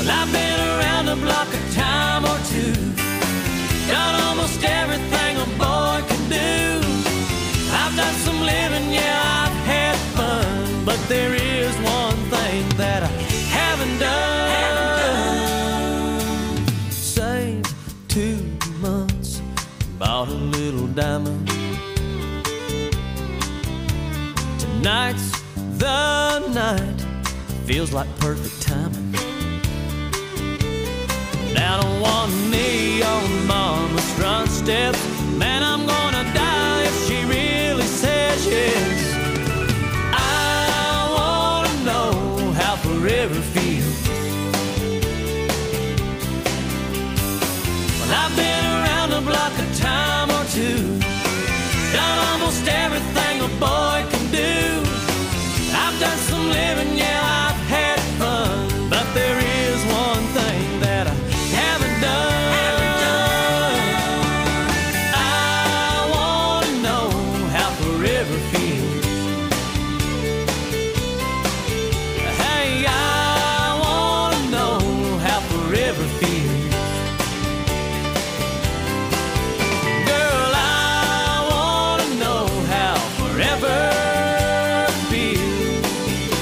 I've been around the block a time or two, done almost everything a boy can do. I've done some living, yeah, I've had fun, but there is one thing that I haven't done. Saved 2 months, bought a little diamond. Tonight's the night, feels like perfect timing. Down on one knee on mama's front steps, man, I'm gonna die if she really says yes. I wanna know how forever feels. Well, I've been around the block a time or two, done almost everything a boy can do. I've done some living, yeah, I've had fun, but there is one thing that I haven't done. I wanna know how forever feels. Hey, I wanna know how forever feels. Girl, I wanna know how forever feels.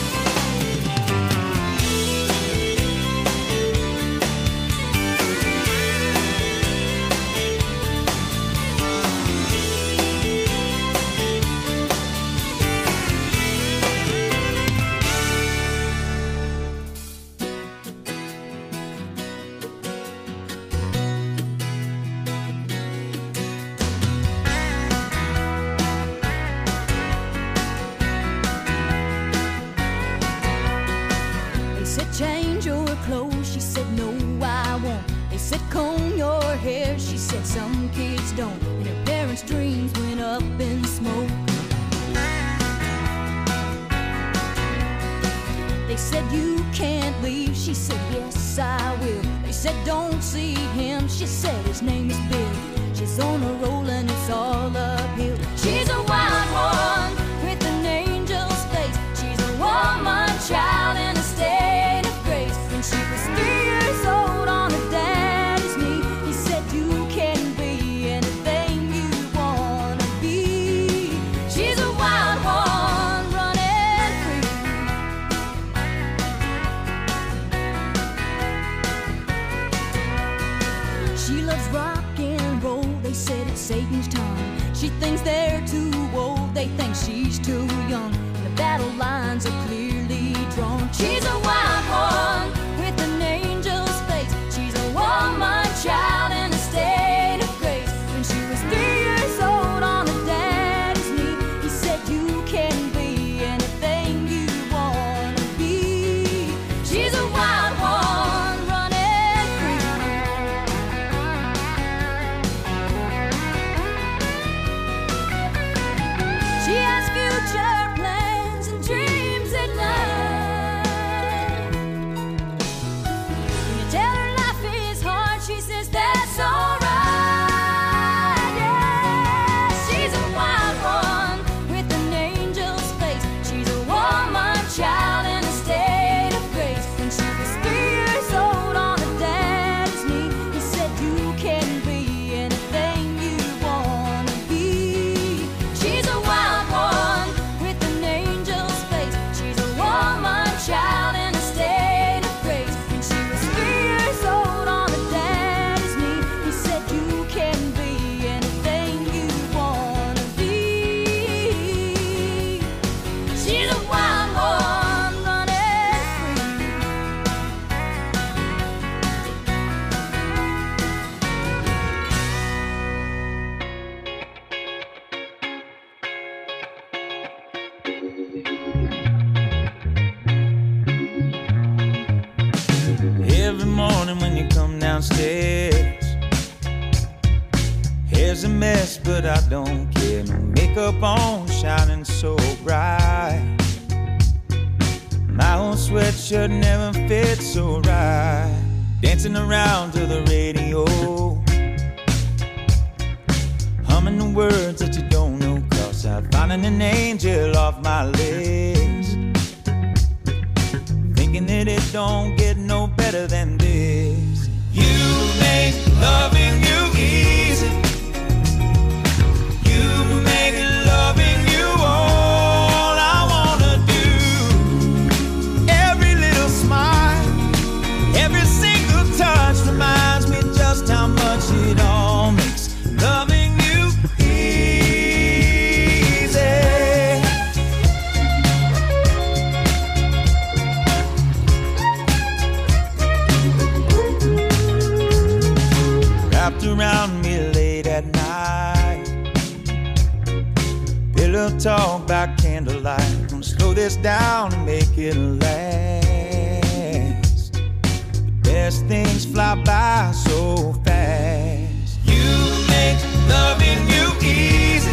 They said change your clothes, she said no I won't. They said comb your hair, she said some kids don't. And her parents' dreams went up in smoke. They said you can't leave, she said yes I will. They said don't see him, she said his name is Bill. She's on a roll and it's all uphill. She's a wild one with an angel's face. She's a woman child in a state of grace. When she was 3 years old on her daddy's knee, he said you can be anything you wanna be. She's a wild one running free. She loves rock and roll, they said it's Satan's time. She thinks they're too old, they think she's too young. And the battle lines are clearly drawn. She's a wild one with an angel's face. She's a woman child in a state of grace. When she was 3 years old on her daddy's knee, he said you can be anything you wanna be. She's a wild one running free. She has future plans and dreams at night. When you tell her life is hard, she says that's alright. Yeah, she's a wild one with an angel's face. She's a woman child in a state of grace. When she was 3 years old on her daddy's knee, he said you can be anything you wanna be. She's a wild one with an angel's face. She's a woman child in a state of grace. When she was 3 years old on her daddy's knee, he said you can be anything you wanna be. She's a wild one running free. Every morning when you come downstairs, hair's a mess, but I don't care. No makeup on, shining so bright. My old sweatshirt never fit so right. Dancing around to the radio, humming the words that you don't know. 'Cause I'm finding an angel off my list. Thinking it, it don't get no better than this. You make loving you easy. You make loving you all I wanna do. Every little smile, every single touch reminds me just how much it all makes loving you easy. Wrapped around me late at night, pillow talk by candlelight. Gonna slow this down and make it last. The best things fly by so fast. You make loving you easy.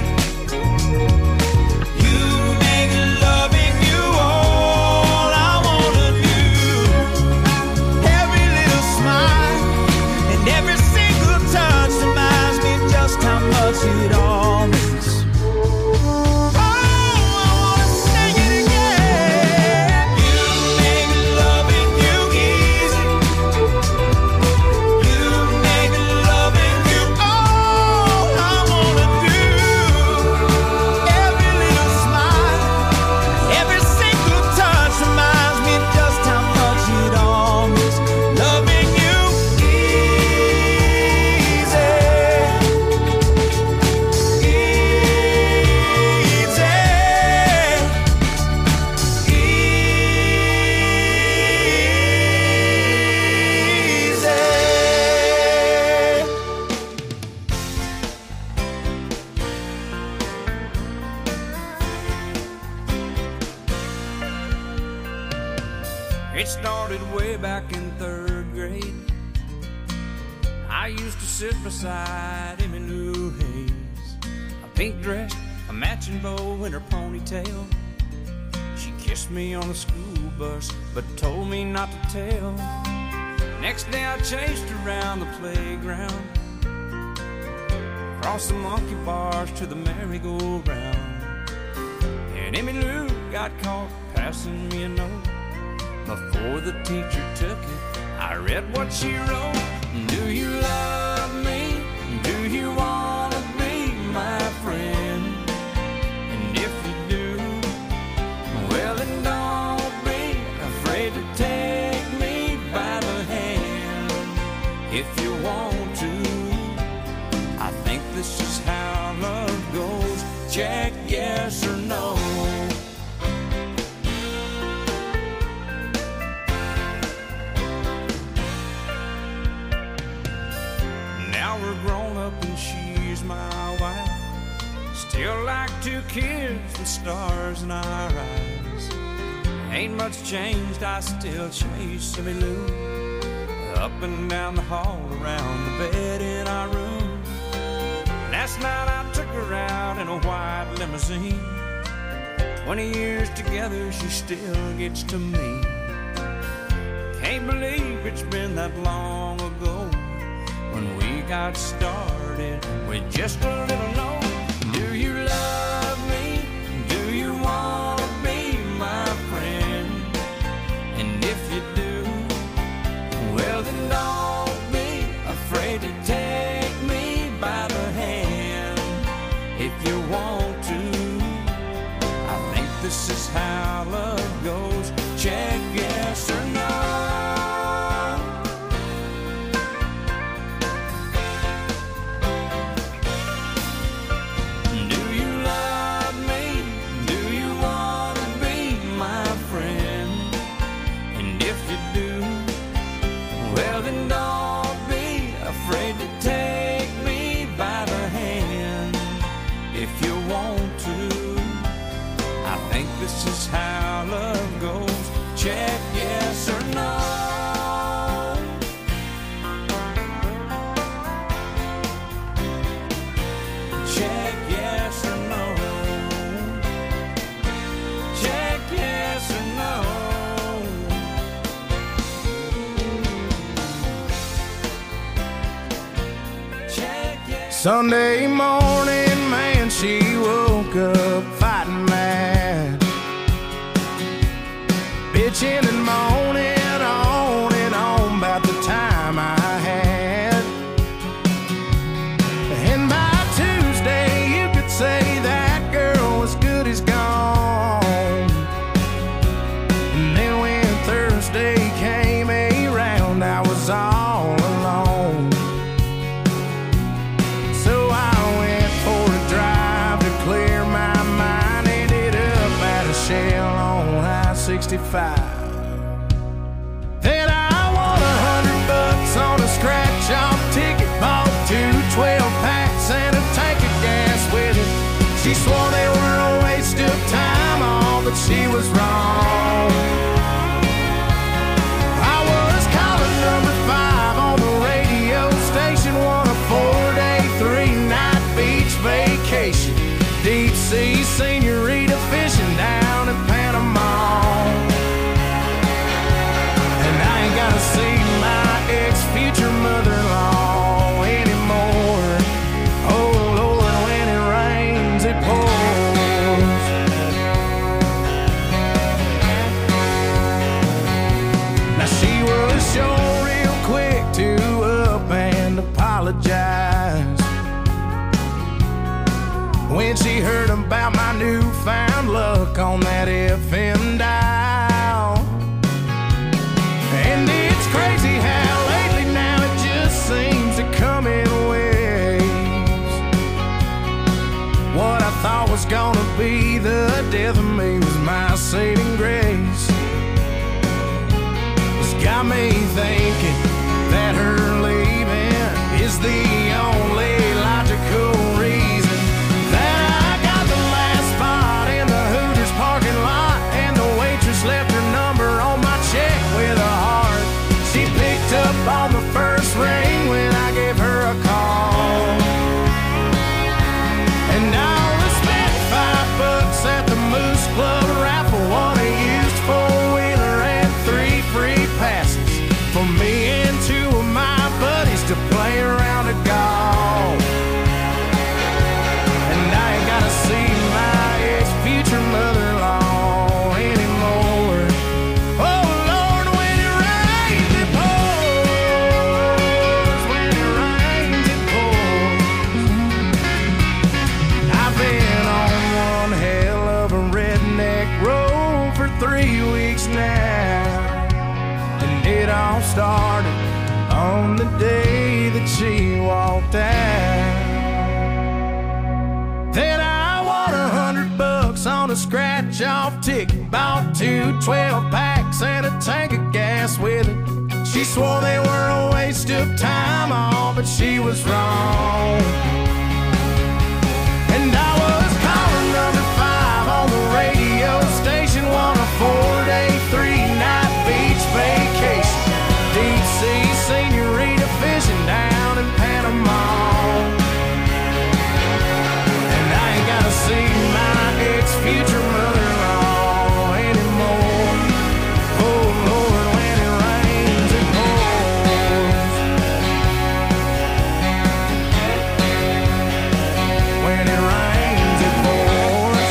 You make loving you all I wanna do. Every little smile and every single touch reminds me just how much it all means. Oh, I wanna sing it again. You make loving you easy. You make loving you all I wanna do. Every little smile, every single touch reminds me just how much it all means. Loving you easy. It started way back in 3rd grade. I used to sit beside Emmy Lou Hayes, a pink dress, a matching bow in her ponytail. She kissed me on the school bus, but told me not to tell. Next day I chased her around the playground, across the monkey bars to the merry-go-round. And Emmy Lou got caught passing me a note. Before the teacher took it, I read what she wrote. Do you love me? Do you wanna be my friend? And if you do, well then don't be afraid to take me by the hand. If you want to, I think this is how love goes. Check yes or no. Now we're grown up and she's my wife. Still like 2 kids with stars in our eyes. Ain't much changed, I still chase Emmy Lou up and down the hall, around the bed in our room. Last night I took her out in a white limousine. 20 years together, she still gets to me. Can't believe it's been that long ago when we got started with just a little note. Do you love me? Do you wanna be my friend? And if you do, well then don't be afraid to take me by the hand. If you want to, I think this is how love goes. Check yes or no. Do you love me? Do you wanna be my friend? And if you do, well then don't be afraid to take me by the hand. If you want to, I think this is how love goes. Check yes or no. Check yes or no. Check yes or no. Check yes. Sunday morning, man, she woke up fighting mad, bitching and moaning scratch-off ticket, bought 2 12-packs and a tank of gas with it. She swore they were a waste of time, all, but she was wrong. I was calling number 5 on the radio station, won a 4-day, 3-night beach vacation. Deep sea senorita fishing down in Panama. And I ain't gotta see my ex-future mother-in-law anymore. Oh Lord, when it rains, it pours. Now she was sure real quick to up and apologize when she heard about my newfound luck on that FM dial. And it's crazy how lately now it just seems to come in waves. What I thought was gonna be the death of me was my saving grace. It's got me thinking that her leaving is the only logical reason that I got the last spot in the Hooters parking lot, and the waitress left her number on my check with a heart. She picked up on the first ring when I gave her a call, and I only spent $5 at the Moose Club raffle, won a used 4-wheeler and 3 free passes for me and 2 of my buddies to play around a golf. And I ain't gotta see my ex-future mother-in-law anymore. Oh Lord, when it rains, it pours. When it rains, it pours. I've been on one hell of a redneck road for 3 weeks now, and it all started on the day that she walked out. Then I won $100 on a scratch-off ticket, bought 2 12-packs and a tank of gas with it. She swore they were a waste of time, all, but she was wrong. And I was calling number 5 on the radio station, won a 4-day, 3-night beach vacation. Deep sea senorita fishing down in Panama. And I ain't gotta see my ex-future mother-in-law anymore. Oh Lord, when it rains, it pours. When it rains, it pours.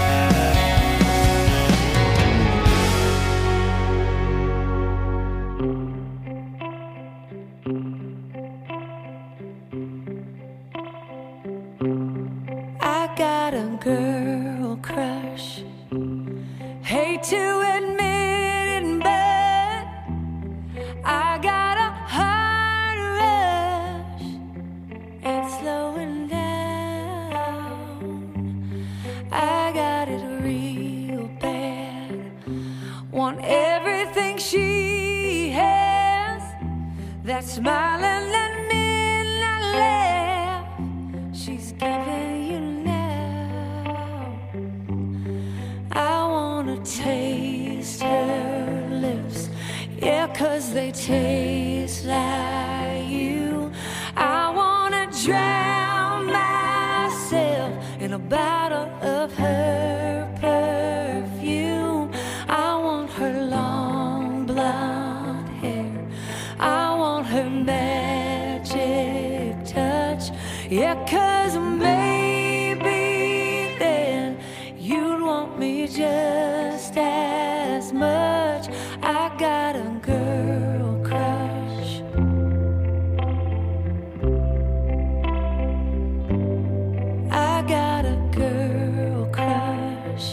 I got a girl crush. Hate to admit it, but I got a heart rush. It's slowing down. I got it real bad. Want everything she has. That smiling and midnight laugh she's giving you now. I wanna taste her lips, yeah, 'cause they taste like you. I wanna drown myself in a bottle of her perfume. I want her long blonde hair, I want her magic touch, yeah, 'cause maybe then you'd want me just as much. I got a girl crush. I got a girl crush.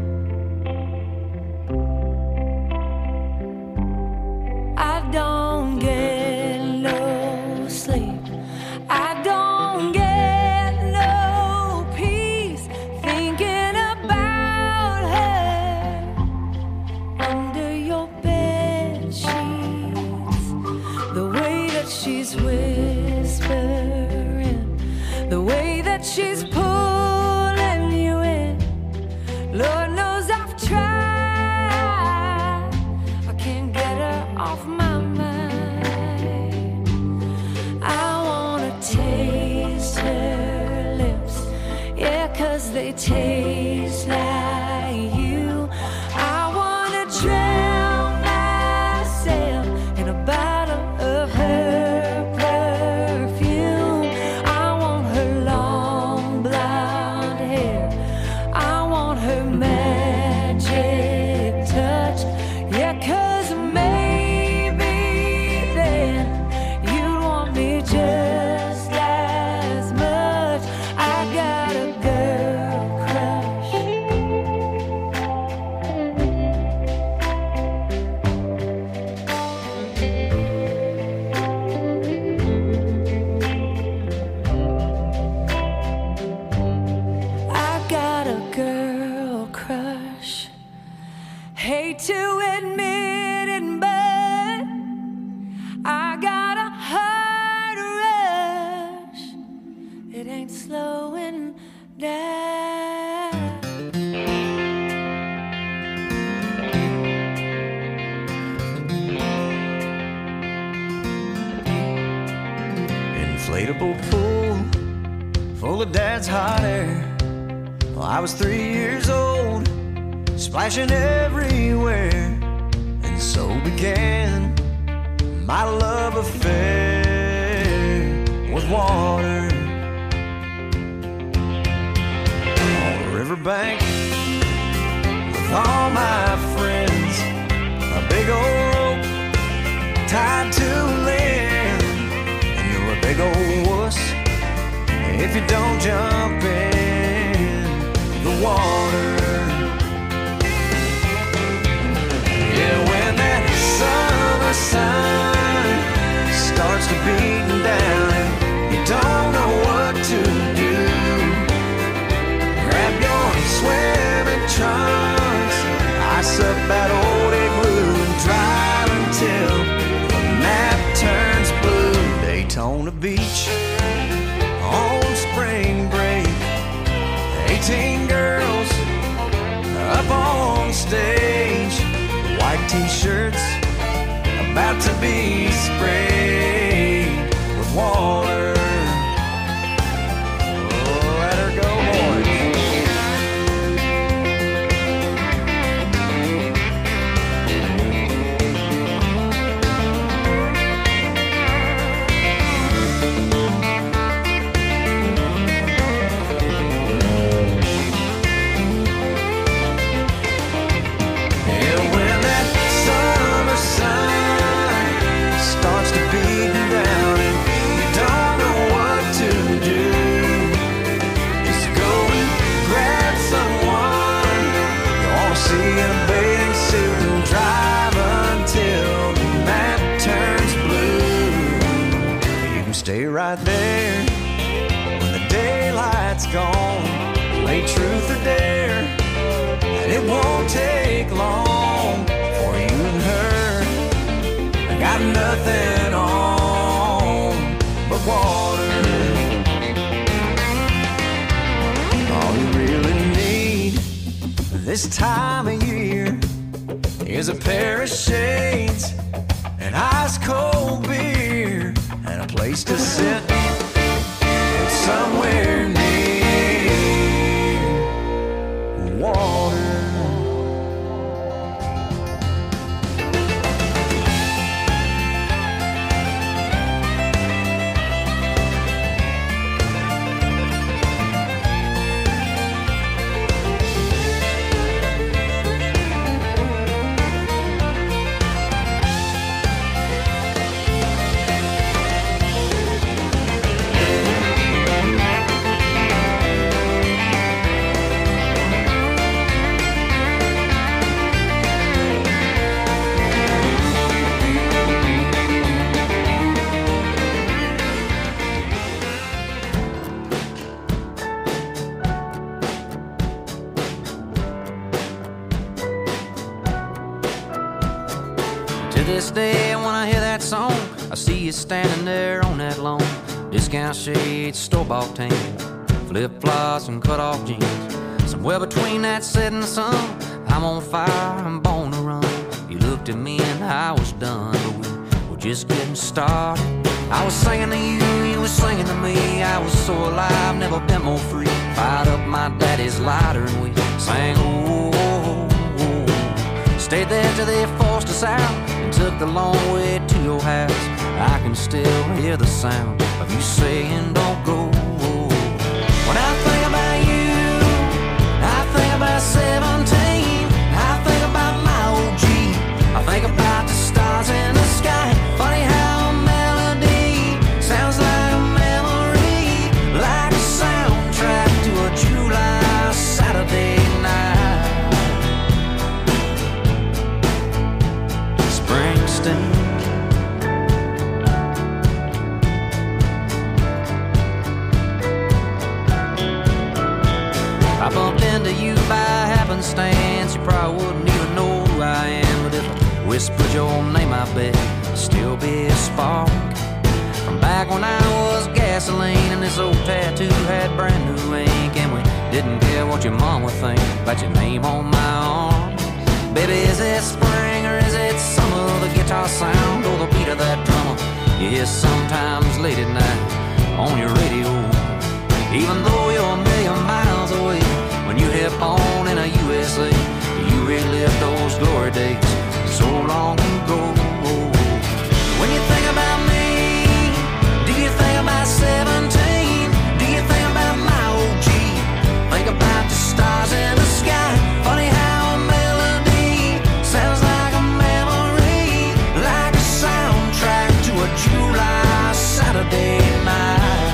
I don't get no sleep. I don't get no peace thinking about her under your bed sheets. tastes like you. I wanna drown myself in a bottle of her perfume. I want her long blonde hair. I want her magic touch. Yeah, 'cause maybe then you'd want me just as much. I got a girl crush. I got a girl crush. Hate to admit it, but I got a heart rush. It ain't slowing down. Inflatable pool full of dad's hot air. Well, I was 3 years old, splashing everywhere, and so began my love affair with water. On the riverbank with all my friends, a big old rope tied to land, and you're a big old wuss if you don't jump in the water. Yeah, when that summer sun starts to beat down and you don't know what to do, grab your swimming trunks, ice up that old igloo, and drive until the map turns blue. Daytona Beach on spring break, 18 girls up on stage, white t-shirts about to be sprayed with water. Oh, let her go, boys. Yeah, when that summer sun starts to beat down and you don't know what to do, just go and grab someone you want to see in a bathing suit and drive until the map turns blue. You can stay right there when the daylight's gone, play truth or dare, and it won't take long for you and her. I got nothing on but water. All you really need this time of year is a pair of shades, an ice cold beer, and a place to sit somewhere near water. To this day, when I hear that song, I see you standing there on that lawn. Discount shades, store-bought tan, flip-flops and cut-off jeans. Somewhere between that setting sun, I'm on fire, I'm born to run. You looked at me and I was done, but we were just getting started. I was singing to you, you were singing to me. I was so alive, never been more free. fired up my daddy's lighter and we sang, oh, oh, oh. Stayed there till they forced us out and took the long way to your house. I can still hear the sound of you saying, don't go. When I think about you, I think about 17. I think about my old Jeep. I think about the stars in the sky. Funny how a melody sounds like a memory, like a soundtrack to a July Saturday night. Springsteen. I bumped into you by happenstance. You probably wouldn't even know who I am, but if I whispered your name, I bet it'd still be a spark from back when I was gasoline and this old tattoo had brand new ink, and we didn't care what your mom would think about your name on my arm. Baby, is it spring or is it summer? The guitar sound or the beat of that drummer you hear sometimes late at night on your radio. Even though you're a million miles away, when you hit on in a USA, you relive those glory days so long ago. When you think about me, do you think about 17? Do you think about my old Jeep? Think about the stars in the sky. Funny how a melody sounds like a memory, like a soundtrack to a July Saturday night.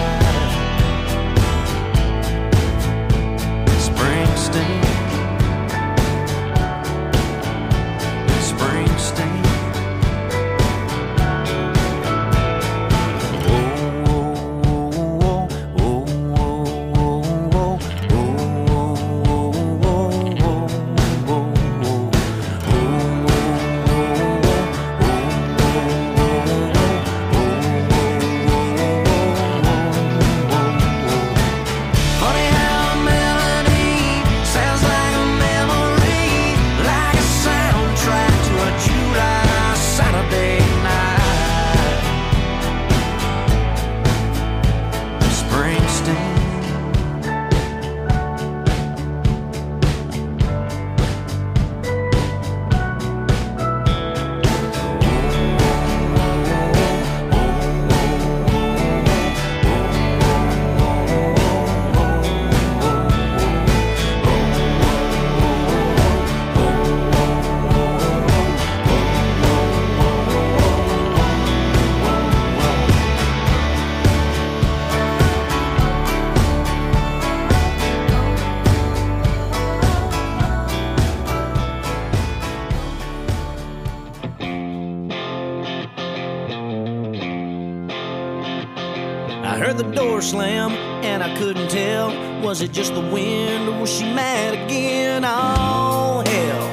I heard the door slam and I couldn't tell. Was it just the wind or was she mad again? Oh, hell.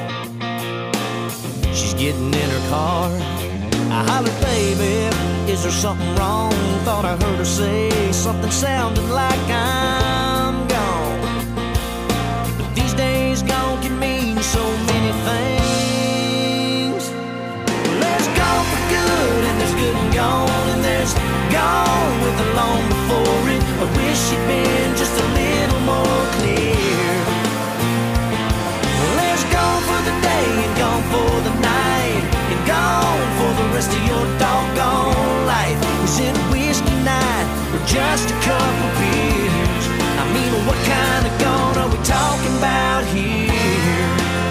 She's getting in her car. I hollered, baby, is there something wrong? Thought I heard her say something sounding like I'm gone. But these days gone can mean so many things. Well, there's gone for good and there's good and gone, and there's gone with the long before it. I wish she'd been just a little more clear. Well, there's gone for the day and gone for the night, and gone for the rest of your doggone life. Was it a whiskey night or just a couple beers? I mean, what kind of gone are we talking about here?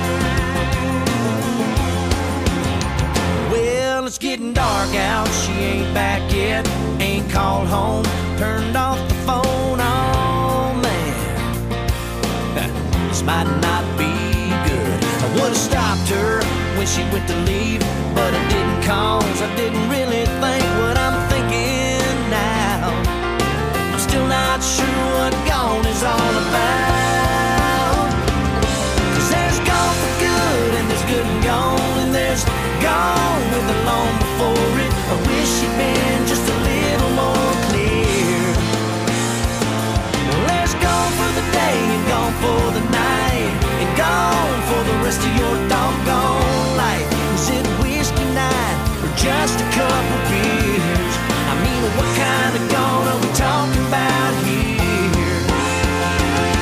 Well, it's getting dark out, she ain't back yet, ain't called home, turned off the phone. Oh man, this might not be good. I would've stopped her when she went to leave, but I didn't, cause I didn't really think what I'm thinking now. I'm still not sure what gone is all about. Cause there's gone for good and there's good and gone, and there's gone with the long before it. I wish she'd been just a little more clear. Well, there's gone for the day and gone for the night, and gone for the rest of your doggone life. Is it whiskey night or just a couple beers? I mean, what kind of gone are we talking about here?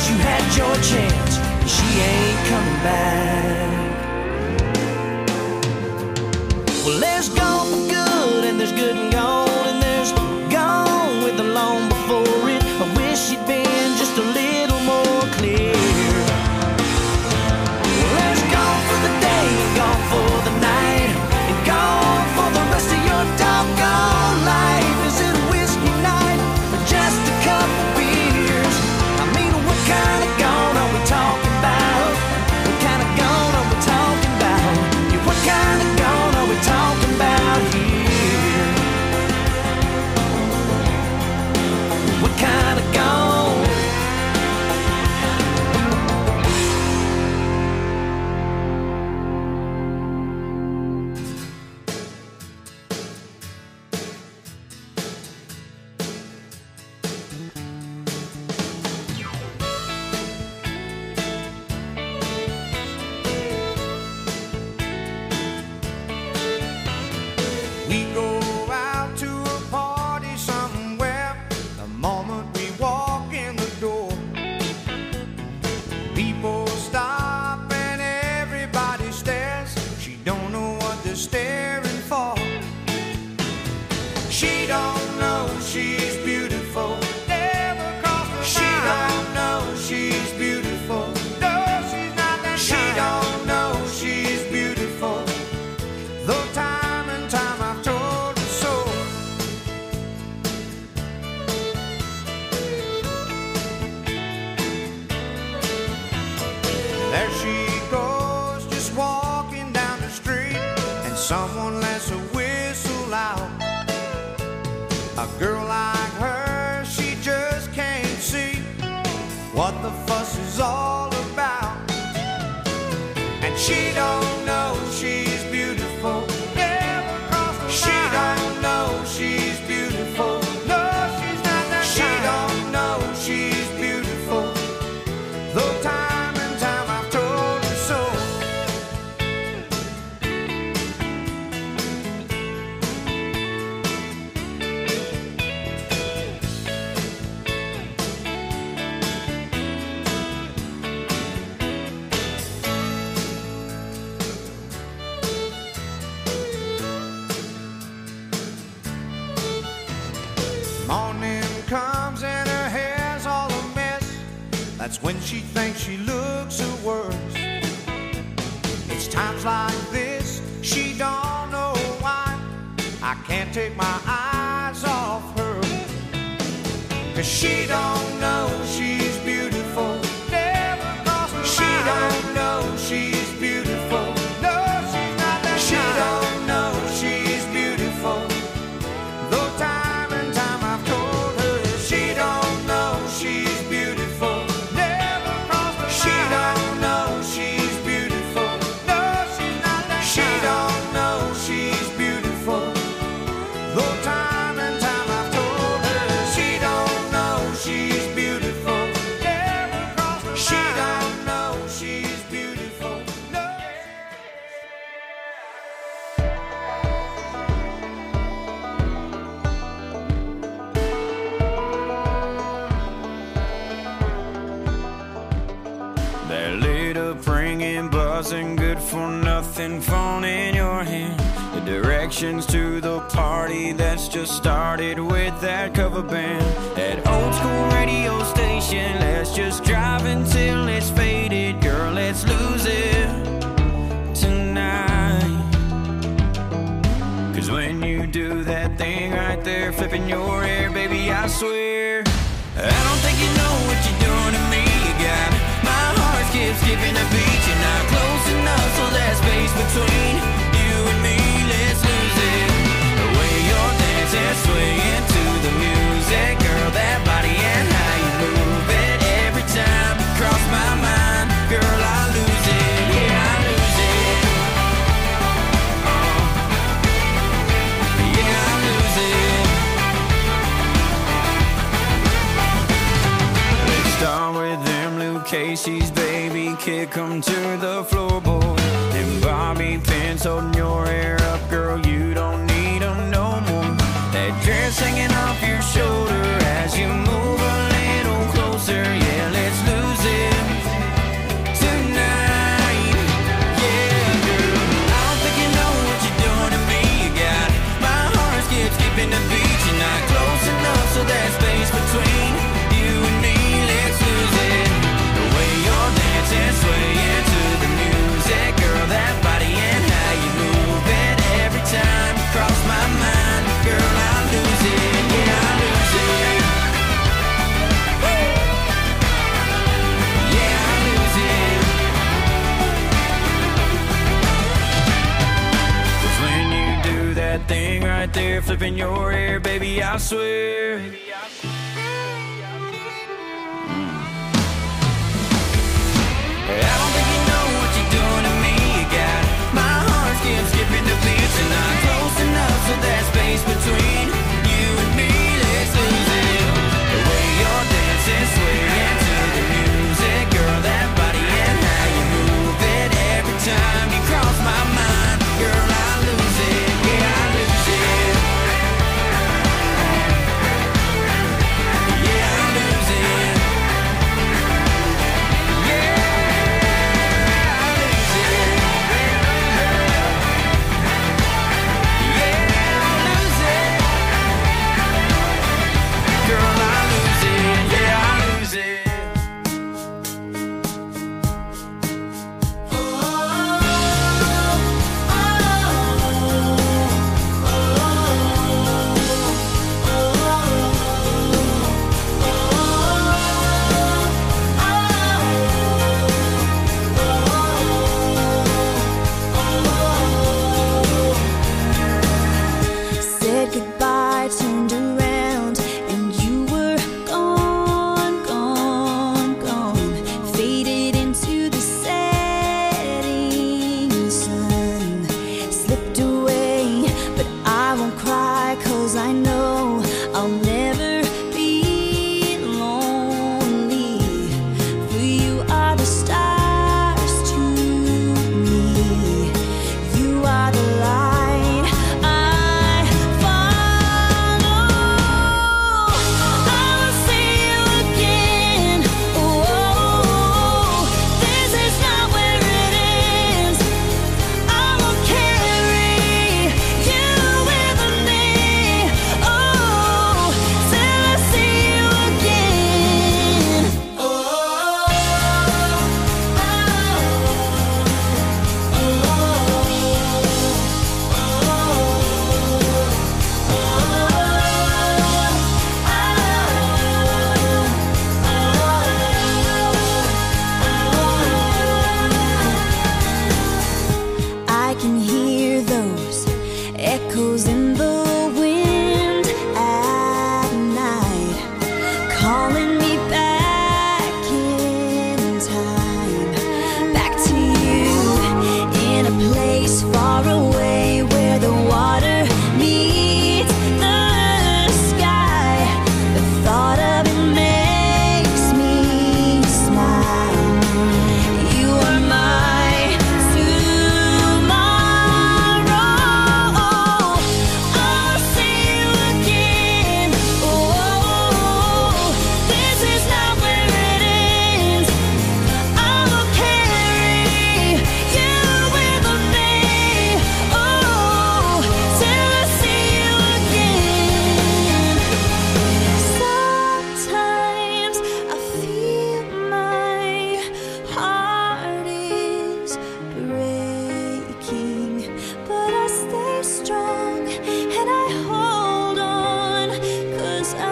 'cause you had your chance, and she ain't coming back. Well, there's gone for good, and there's good and gone, and there's gone with the long before it. I wish she'd been just a little more clear. Well, there's gone for the day, and gone for the night, and gone for the rest of your doggone life. Is it a whiskey night or just a couple beers? I mean, what kind of gone are we talking about? What kind of gone are we talking about? Yeah, what kind of gone are we talking about here? What kind of gone? We go out to a party somewhere. The moment we walk in the door, people stop and everybody stares. She don't know what they're staring for. She don't know she's beautiful. Never crossed her mind. She don't know she's beautiful. No, she's not that kind. She don't know she's beautiful. Though time and time I've told her so. There she goes, just walking down the street, and someone lets a whistle out. A girl like her, she just can't see what the fuss is all about. And she don't know she's beautiful. Never crossed her mind. She don't know she's beautiful. No, she's not that kind. She don't know she's beautiful. Though time and time I've told her so. Morning comes and her hair's all a mess. That's when she thinks she looks her worst. It's times like this, she don't know why I can't take my eyes off her. 'Cause she don't know she's beautiful. Never crossed her mind. She don't know she's beautiful. No, she's not that kind. She don't know she's beautiful. Though time and time I've told her she don't know she's beautiful. Never crossed her mind. She don't know she's beautiful. No, she's not that kind. She don't know she's beautiful. Though time and time I've told her she don't know she's beautiful. Never crossed her mind. She don't know she's beautiful. No. That lit up ringing, buzzing, good for nothing, phone in your hand. The directions to the party that's just started with that cover band. That old school radio station, let's just drive until it's faded. Girl, let's lose it tonight. 'Cause when you do that thing right there, flipping your hair, baby, I swear I don't think you know what you're doing to me. You got my heart skipping a beat. You're not close enough, so that space between you and me, let's lose it. The way you're dancing, swaying to the music, girl, that body and how you move it. Every time you cross my mind, girl, I lose it. Yeah, I lose it. Yeah, I lose it. Let's start with them Luke Casey's, baby, kick 'em to the floorboard. Them bobby pins holding your hair up, girl, you don't need 'em no more. That dress hanging off your shoulder as you move a little closer, yeah, let's lose flipping your hair, baby, I swear. I don't think you know what you're doing to me. You got my heart skipping the beats, and I'm close enough so there's space between you and me. Let's lose it. The way you're dancing, swaying to the music, girl, that body and how you move it. Every time you cross my mind, girl, I lose it. Yeah, I lose it. Yeah, I lose it. Said goodbye, turned around, and you were gone, gone, gone. Faded into the setting sun. Slipped away, but I won't cry, 'cause I know I'll never be lonely. For you are the stars to me. You are the light I follow. I will see you again. Oh, this is not where it ends. I will carry you with me. Oh, till I see you again. I can hear those echoes in the wind at night, calling me back in time, back to you, in a place far away where the water meets the sky. The thought of it makes me smile. You are my tomorrow. I'll see you again. Oh, this is not where it ends. I will carry you with me. Oh, till I see you again. Sometimes I feel my heart is breaking, but I stay strong and I hold on, 'cause I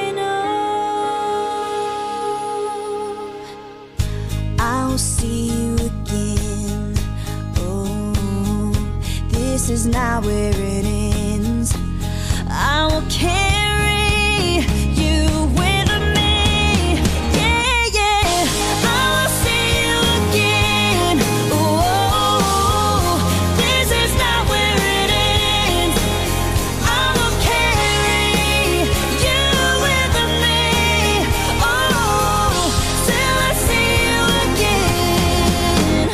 know I'll see you again. Oh, this is not where it ends. I will carry you with me. Yeah, yeah. I will see you again. Oh, this is not where it ends. I will carry you with me. Oh, till I see you again.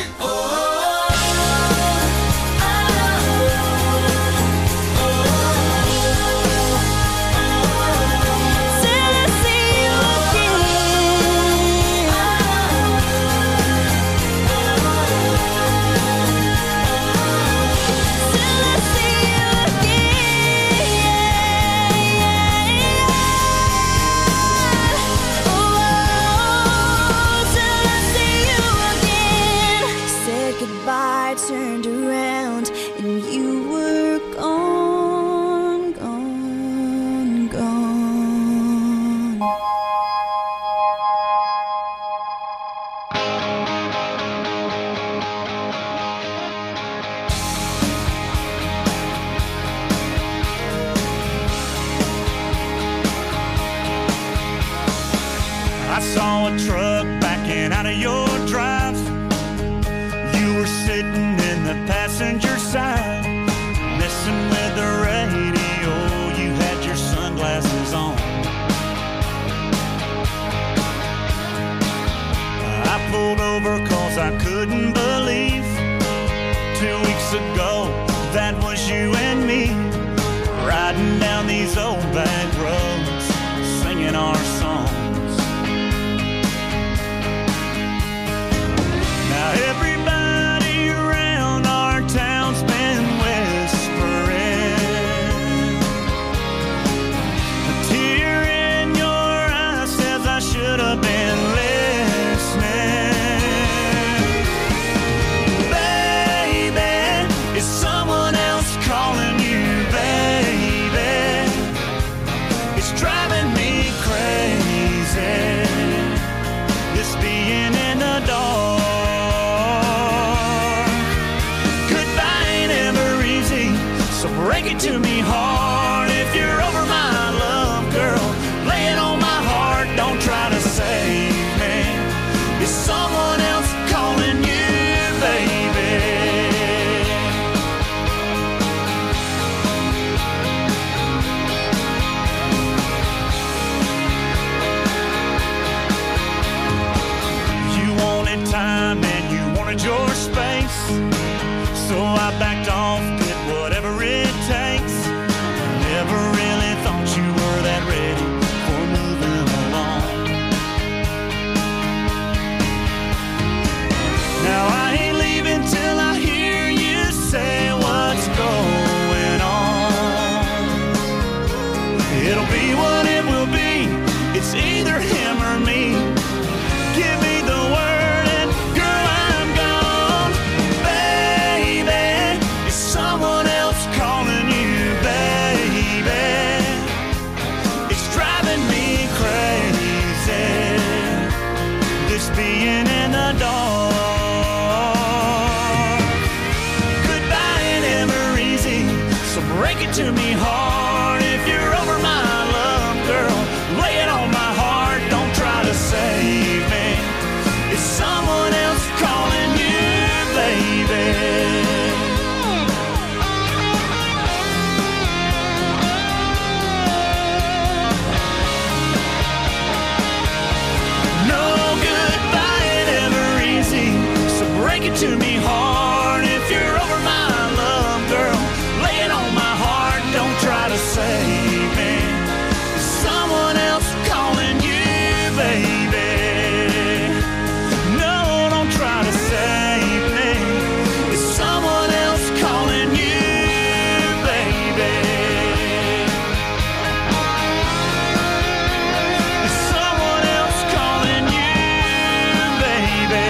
truck backing out of your drive. You were sitting in the passenger side, messing with the radio. You had your sunglasses on. I pulled over 'cause I couldn't believe 2 weeks ago that was you and me, riding down these old back roads, singing our songs. Now everybody around our town's been whispering. A tear in your eye says I should have been listening. Baby, is someone else calling you, baby? It's driving me crazy, this being in the dark. Goodbye ain't ever easy, so break it to me hard. If you're over my love, girl, lay it on my heart. Don't try to save me. Is someone else calling you, baby? You wanted time and you wanted your space, so I backed off, did whatever it takes. Never really thought you were that ready for moving along. Now I ain't leaving till I hear you say what's going on. It'll be what it will be, it's either him or me. Give me the word and girl, I'm gone. Baby, is someone else calling you, baby? It's driving me crazy, this being in the dark. Goodbye ain't ever easy, so break it to me hard. If you're over my love, girl, lay it on my heart. Don't try to save me. Is someone else calling you, baby? No, goodbye ain't ever easy, so break it to me hard. If you're over my love, girl, lay it on my heart. Don't try to save me. Is someone else calling you, baby? No, don't try to save me. Is someone else calling you, baby? Is someone else calling you, baby?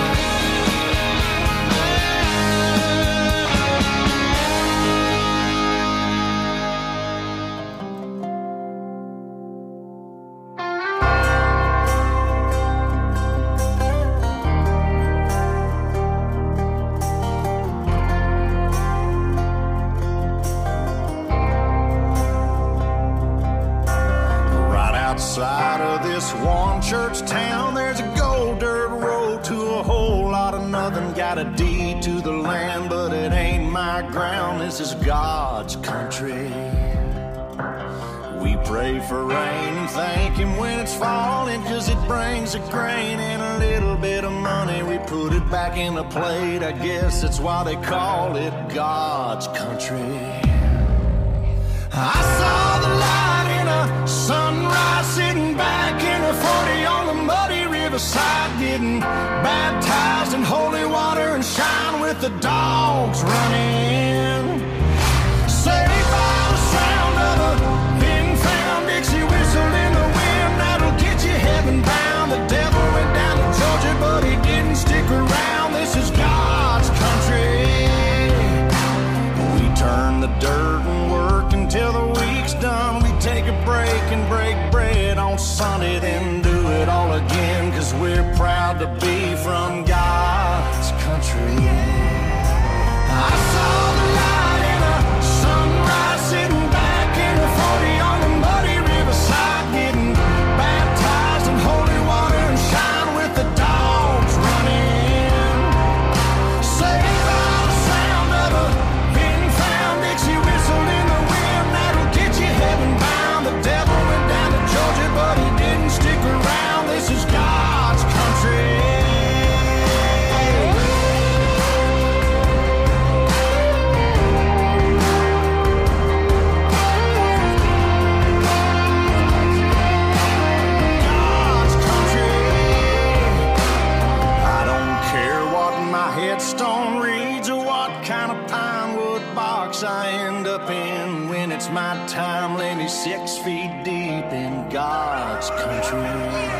Right outside of this one church town, there's a gold dirt road to a whole lot of nothing. Got a deed to the land, but it ain't my ground. This is God's country. We pray for rain and thank Him when it's falling, 'cause it brings a grain and a little bit of money. We put it back in the plate, I guess that's why they call it God's country. I saw the light in a sunrise, sitting back in a 40 on the muddy riverside, getting baptized in holy water and shine with the dogs running. Saved by the sound of a pin-found Dixie whistle in the wind that'll get you heaven bound. The devil went down to Georgia, but he didn't stick around. This is God's country. We turn the dirt and work until the week's done. We take a break and break bread on Sunday, then do it all again, 'cause we're proud to be from God's country. I saw the light in a sunrise, sitting back in a 40 on the muddy riverside, getting baptized in holy water and shine 6 feet deep in God's country.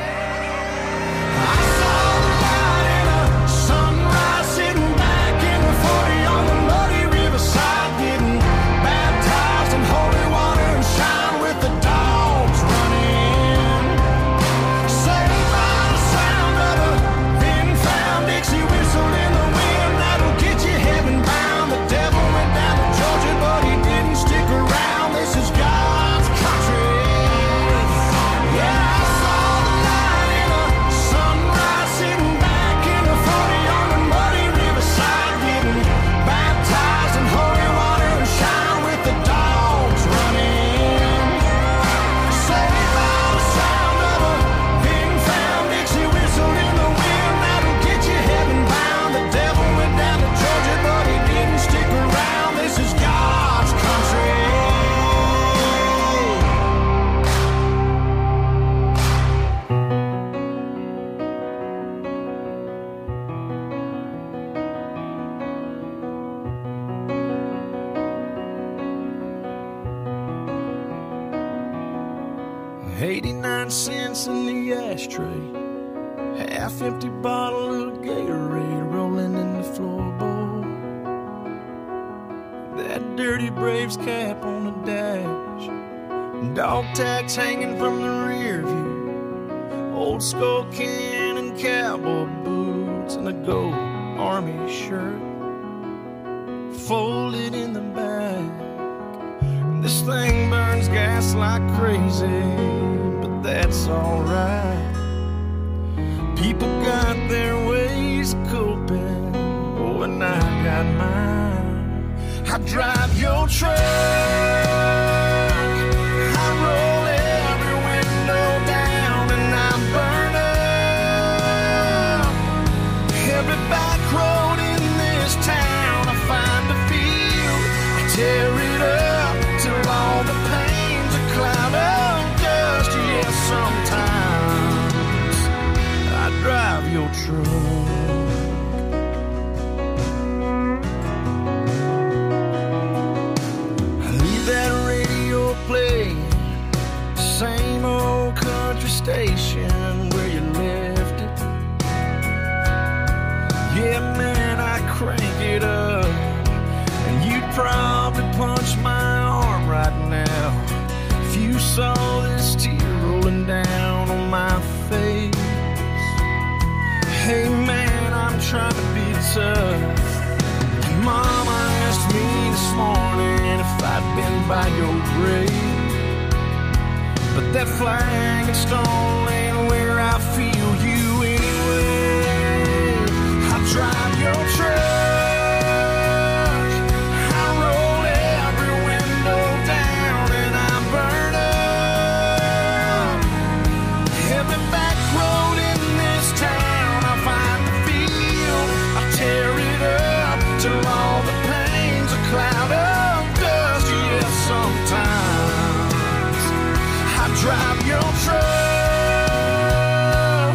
I saw the light in a sunrise, sitting back in the 40 on the muddy riverside, getting baptized in holy water and shine with the dogs running. Saved by the sound of a thin-found Dixie whistle in the wind that'll get you heaven bound. The devil went down to Georgia, but he didn't stick around. This is God's country. Yeah, I saw the light in a sunrise, sitting back in the 40 on the muddy riverside, getting baptized in holy water and shine with the dogs running. Saved by the sound of a thin-found Dixie whistle in the wind that'll get you heaven bound. The devil went down to Georgia, but he didn't stick around. This is God's country. $0.89 in the ashtray, half-empty bottle of Gatorade rolling in the floorboard. That dirty Braves cap on the dash, dog tags hanging from the rear view, old skull can and cowboy boots, and a gold army shirt folded in the back. This thing burns gas like crazy, but that's alright. People got their ways of coping, oh, and I got mine. I drive your truck, I roll every window down, and I burn up every back road in this town. I find a field, I tear it up till all the pain's a cloud of dust. Yeah, sometimes I drive your truck. I leave that radio playing, same old country station where you left it. Yeah, man, I crank it up, and you'd probably punch my arm right now if you saw this tear rolling down on my face. Hey man, I'm trying to be tough. Mama asked me this morning if I'd been by your grave, but that flag and stone ain't where I feel you anyway. I drive your truck, cloud of dust. Yeah, sometimes I drive your truck.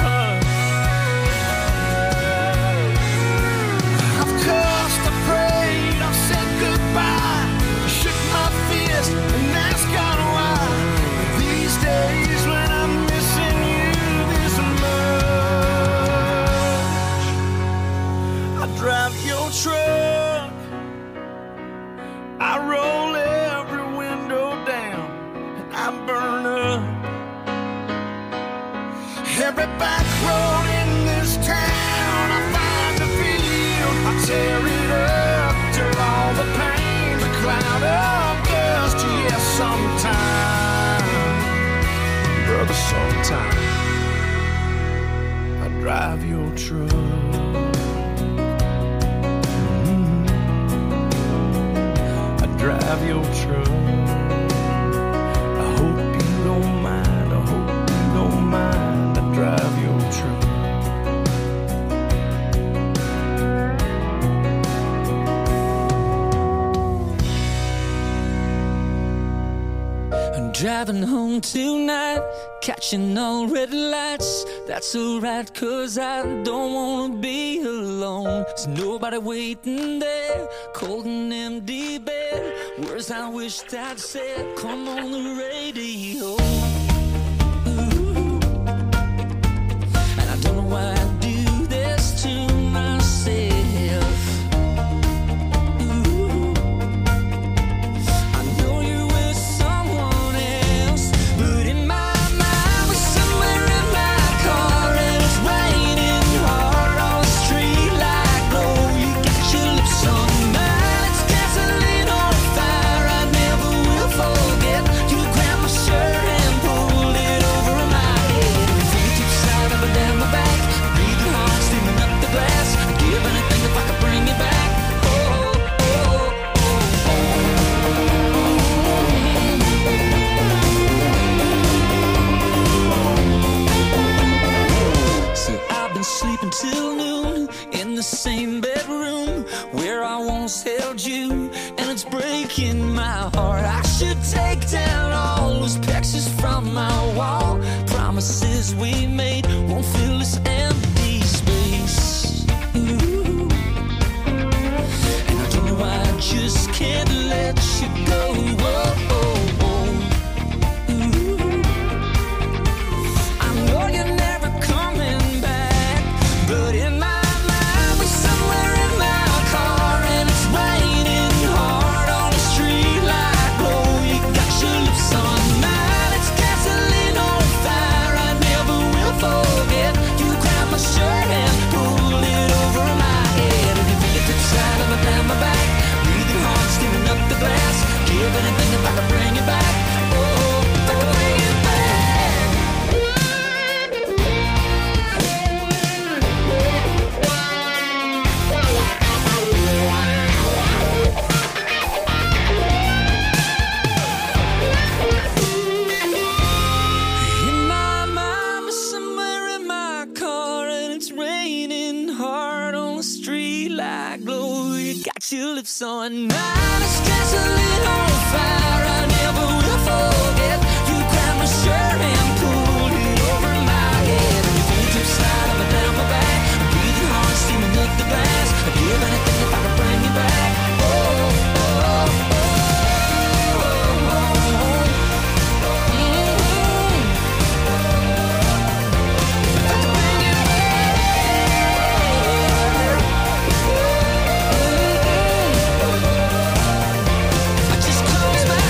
I've cussed, I prayed, I've said goodbye, I shook my fist and asked God why. These days when I'm missing you this much, I drive your truck, I roll every window down, and I burn up every back road in this town. I find a field, I tear it up till all the pain's a cloud of dust. Yeah, sometime, brother, sometime I drive your truck. Drive your truck. I hope you don't mind, I hope you don't mind. I drive your truck. I'm driving home tonight, catching all red lights. That's alright, 'cause I don't wanna be alone. There's nobody waiting there, cold and empty bed, Words I wished I'd said come on the radio. And I don't know why I do this to myself. I know you're with someone else, but in my mind we're somewhere in my car and it's raining hard on the street like glow. You got your lips on mine, it's gasoline on fire. I never will forget. You grabbed my shirt and pulled it over my head. Your fingertips slide up and down my back, breathing hard, steaming up the glass. I'd give anything if I could bring you back. So I've been sleeping till noon in the same bedroom where I once held you, and it's breaking my heart. I should take down all those pictures from my wall. Promises we made won't fill this empty space. Ooh. And I don't know why I just can't let you go. Whoa. I know you're never coming back, but in my mind we're somewhere in my car and it's raining hard on the street like glow. You got your lips on mine, it's gasoline on fire. I never will forget. You grabbed my shirt and pulled it over my head, and your fingertips slide up and down my back, breathing hard, steaming up the glass. Give anything if I could bring you back. Oh, if I could bring you back. In my mind, we're somewhere in my car and it's raining hard on the street like glow. You got your lips on mine, it's gasoline on fire. I never will forget. You grabbed my shirt and pulled it over my head, and your fingertips slide up and down my back, breathing hard, steaming up the glass. I'd give anything if I could bring you back. Oh, oh, oh, oh, oh. I just close my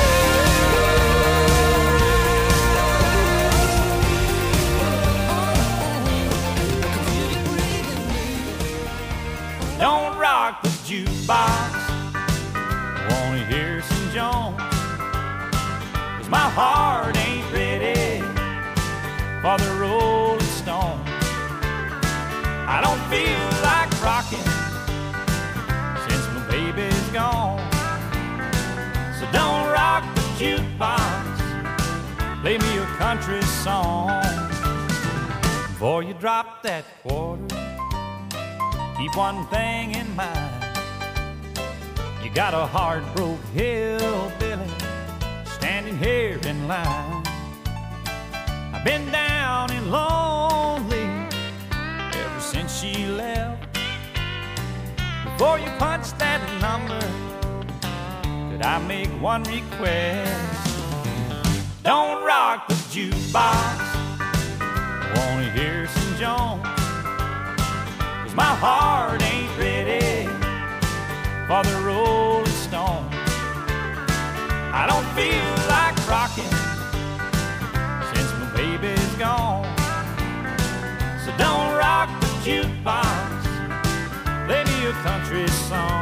eyes. Don't rock the jukebox. Wanna hear some Jones? 'Cause my heart ain't ready for the Rolling Stones. I don't feel like rocking since my baby's gone. So don't rock the jukebox. Play me a country song. Before you drop that quarter, keep one thing in mind. You got a heart-broke hillbilly standing here in line. I've been down and lonely ever since she left. Before you punch that number, could I make one request? Don't rock the jukebox. I wanna hear some Jones. 'Cause my heart ain't ready for the Rolling Stones. I don't feel like rocking since my baby's gone. So don't rock the jukebox. Play me a country song.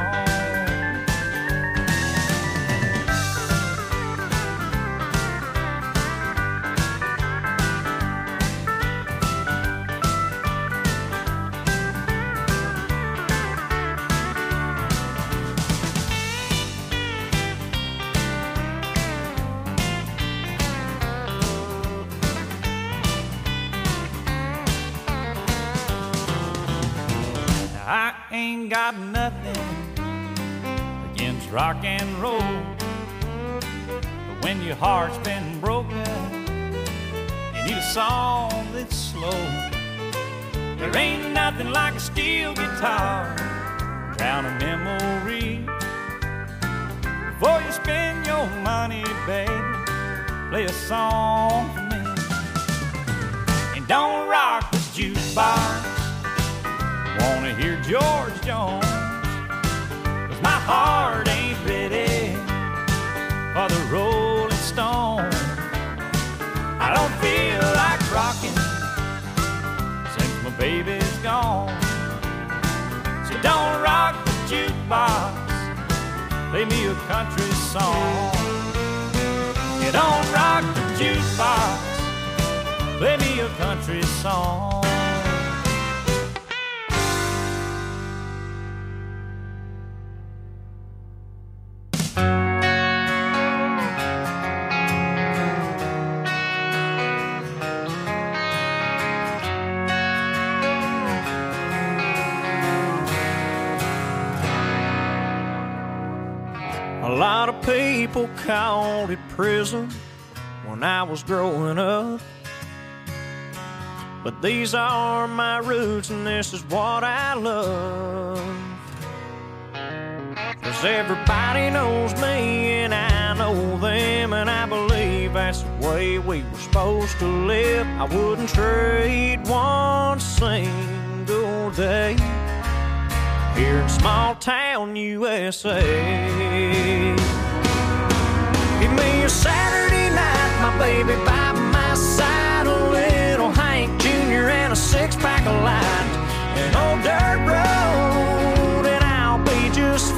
I ain't got nothing against rock and roll, but when your heart's been broken, you need a song that's slow. There ain't nothing like a steel guitar, drown a memory. Before you spend your money, baby, play a song for me. And don't rock the jukebox. Wanna hear George Jones, 'cause my heart ain't ready for the Rolling Stone. I don't feel like rocking since my baby's gone. So don't rock the jukebox, play me a country song. You don't rock the jukebox, play me a country song. A lot of people called it prison when I was growing up, but these are my roots and this is what I love. 'Cause everybody knows me and I know them, and I believe that's the way we were supposed to live. I wouldn't trade one single day here in small town USA. Give me a Saturday night, my baby by my side, a little Hank Jr. and a six-pack of light, an old dirt road, and I'll be just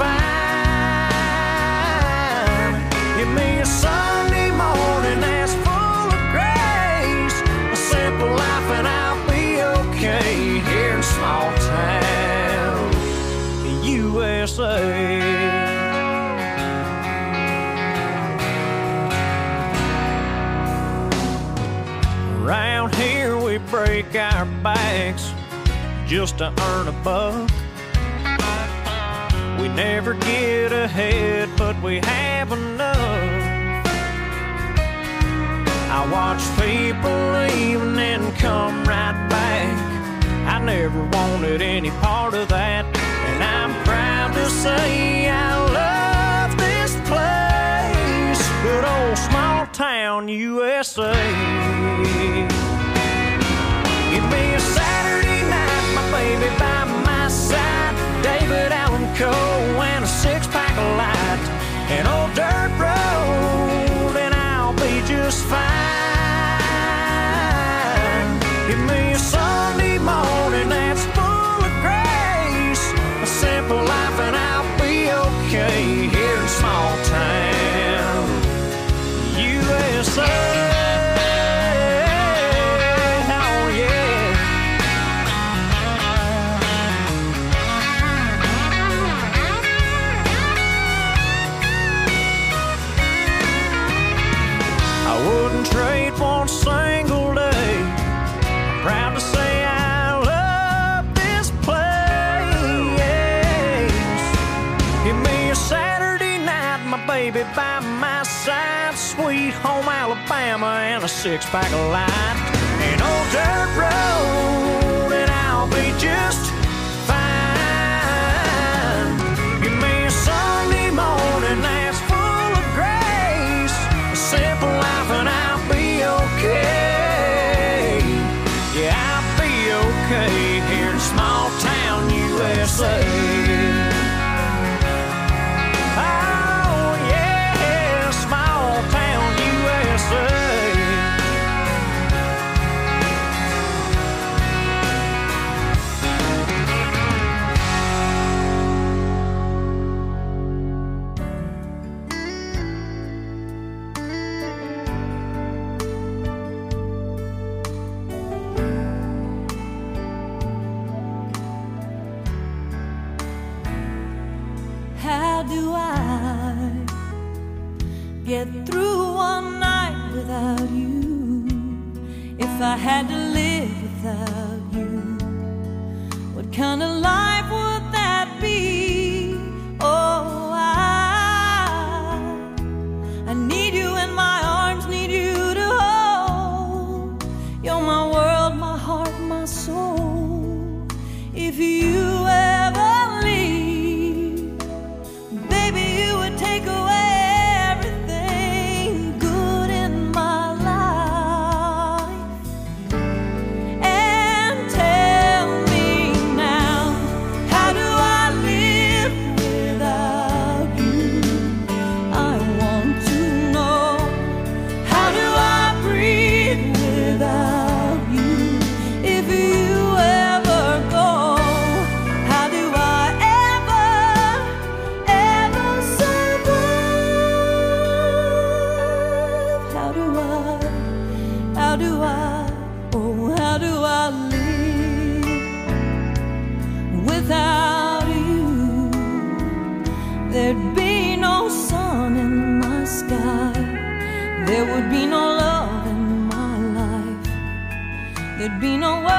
fine. Give me a Sunday morning that's full of grace, a simple life, and I'll be okay here in small town USA. Around here we break our backs just to earn a buck. We never get ahead, but we have enough. I watch people leave and then come right back. I never wanted any part of that, and I'm proud to say I love this place, good old small town USA. Give me a Saturday night, my baby by my side, David Allan Coe and a six-pack of light, an old dirt road, and I'll be just fine. Give me a Sunday morning that's full of grace, a simple life, and I'll be okay here in small town USA. Trade one single day. I'm proud to say I love this place. Give me a Saturday night, my baby by my side, sweet home Alabama and a six-pack of light, an old dirt road, and I'll be just fine. Give me a Sunday morning that's full of grace, a simple life, and I'll be okay. Yeah, I'll be okay here in small town USA. Oh yeah, small town USA. How do I get through one night without you? If I had to live without you, what kind of life would that be? Oh, I need you in my arms, need you to hold. You're my world, my heart, my soul. If you ever leave, baby, you would take away there'd be no words